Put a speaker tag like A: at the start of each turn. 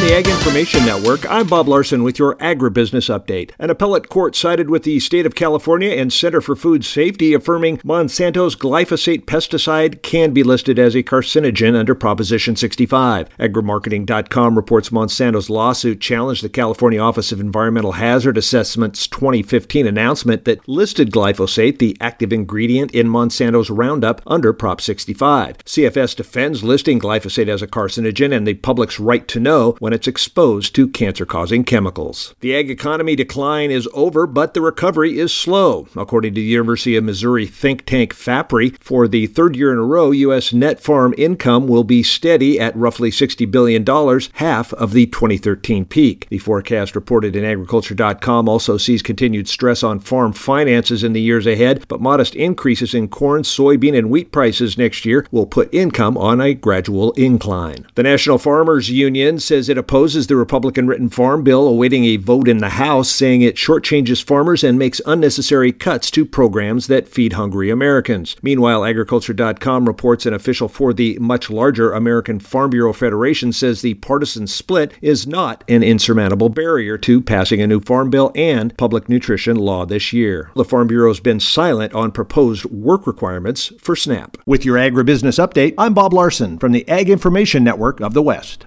A: the Ag Information Network, I'm Bob Larson with your agribusiness update. An appellate court sided with the state of California and Center for Food Safety, affirming Monsanto's glyphosate pesticide can be listed as a carcinogen under Proposition 65. Agrimarketing.com reports Monsanto's lawsuit challenged the California Office of Environmental Hazard Assessment's 2015 announcement that listed glyphosate, the active ingredient in Monsanto's Roundup, under Prop 65. CFS defends listing glyphosate as a carcinogen and the public's right to know when it's exposed to cancer-causing chemicals. The ag economy decline is over, but the recovery is slow. According to the University of Missouri think tank FAPRI, for the third year in a row, U.S. net farm income will be steady at roughly $60 billion, half of the 2013 peak. The forecast reported in Agriculture.com also sees continued stress on farm finances in the years ahead, but modest increases in corn, soybean, and wheat prices next year will put income on a gradual incline. The National Farmers Union says it opposes the Republican-written farm bill awaiting a vote in the House, saying it shortchanges farmers and makes unnecessary cuts to programs that feed hungry Americans. Meanwhile, Agriculture.com reports an official for the much larger American Farm Bureau Federation says the partisan split is not an insurmountable barrier to passing a new farm bill and public nutrition law this year. The Farm Bureau has been silent on proposed work requirements for SNAP. With your agribusiness update, I'm Bob Larson from the Ag Information Network of the West.